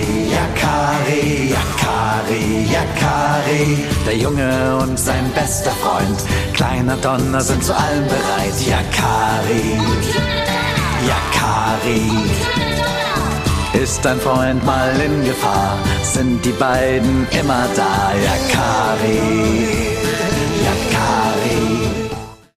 Yakari, Yakari, Yakari. Der Junge und sein bester Freund, kleiner Donner, sind zu allem bereit. Yakari, Yakari. Ist dein Freund mal in Gefahr, sind die beiden immer da. Yakari, Yakari.